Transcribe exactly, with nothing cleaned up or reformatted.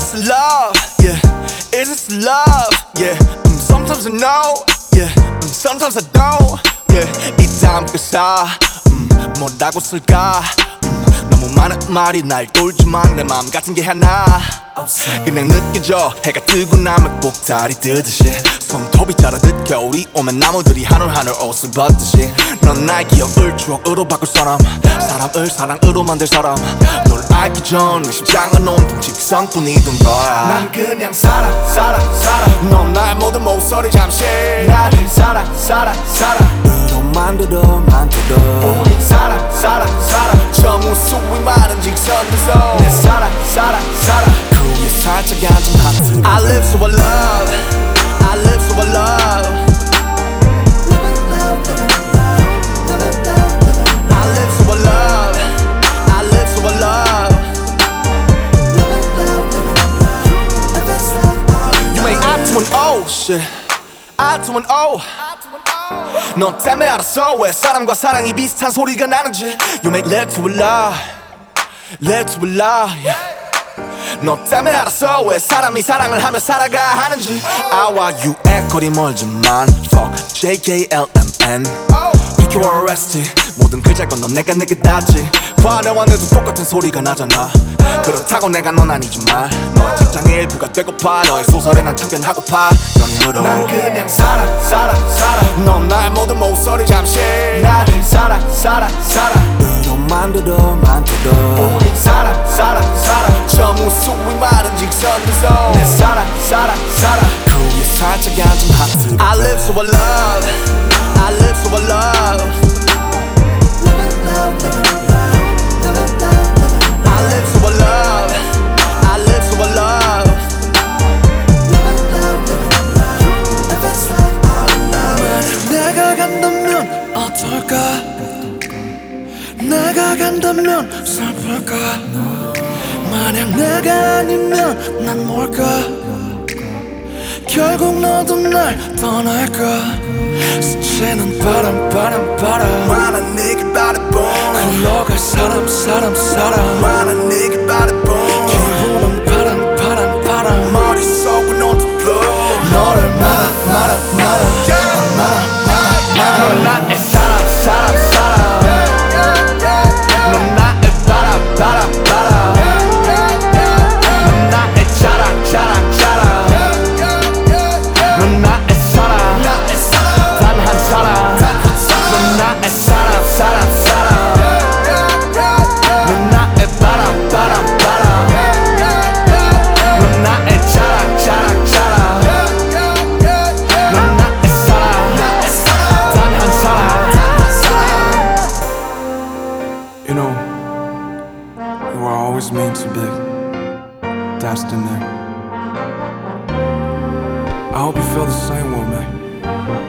this love? Yeah. Is this love? Yeah. Um, sometimes I know. Yeah. Um, sometimes I don't. Yeah. 이 다음 가사 음, 뭐라고 쓸까? 음, 너무 많은 말이 날 돌지만 내 마음 같은 게 하나 그냥 느껴져. 해가 뜨고 나면 꼭 달이 뜨듯이 손톱이 자라듯 겨울이 오면 나무들이 한올 한올 옷을 벗듯이 넌 나의 기억을 추억으로 바꿀 사람, 사람을 사랑으로 만들 사람. 널 알기 전 내 심장은 온통 직성뿐이던 거야. 난 그냥 살아 살아 살아. 넌 나의 모든 목소리 잠시 나를 살아 살아 살아. 으로 만들어 만들어 우리 살아 살아 살아. 저 무수히 많은 직선들 속 내 살아 살아 살아. 그 위에 살짝 앉은 하트. I live so I love, I live so I love. I live so I love, I live so I love. You ain't I to an O shit, I to an O. 너 때문에 알았어 왜 사람과 사랑이 비슷한 소리가 나는지. You make love to a love, love to a love. Yeah. 너 때문에 알았어 왜 사람이 사랑을 하며 살아가 하는지. I와 U의 거리 멀지만 Fuck J K L M N Pick you or arrested. 모든 글자를 건너 내가 내게 닿지. 화려한 애도 똑같은 소리가 나잖아. 그렇다고 내가 넌 아니지만 너의 책장의 일부가 되고파. 너의 소설에 난 참견하고파. 연인으로 난 그냥 살아 살아 살아. 넌 나의 모든 목소리 잠시 나를 살아 살아 살아. 으로 만들어 만들어 우리 살아 살아 살아. 저 무수히 많은 직선들 속 내 살아 살아 살아. 그 위에 살짝 앉은 하트. I live so I love, I live so I love. I live so I love, I live so I love. 내가 간다면 어떨까? 내가 간다면 슬플까? 만약 내가 아니면 난 뭘까? 결국 너도 날 떠날까? 스치는 바람 바람 바람. 많은 네게 바라본 흘러갈 사람 사람 사람. 많은 네게 바라본 기분은 바람 바람 바람. 머릿속은 overflow. 너를 말아 말아 말아 말아 말아. 넌 나의 사람 사람 사람. 넌 나의 바람 바람 바람. 넌 나의 자랑 자랑 자랑. 넌 나의 사랑 단 한 사람. 넌 나의 사람 사람 사람. 넌 나의 바람 바람 바람. 넌 나의 자랑 자랑 자랑. 넌 나의 사랑 단 한 사람. You know, you were always meant to be destined. I hope you feel the same way, man.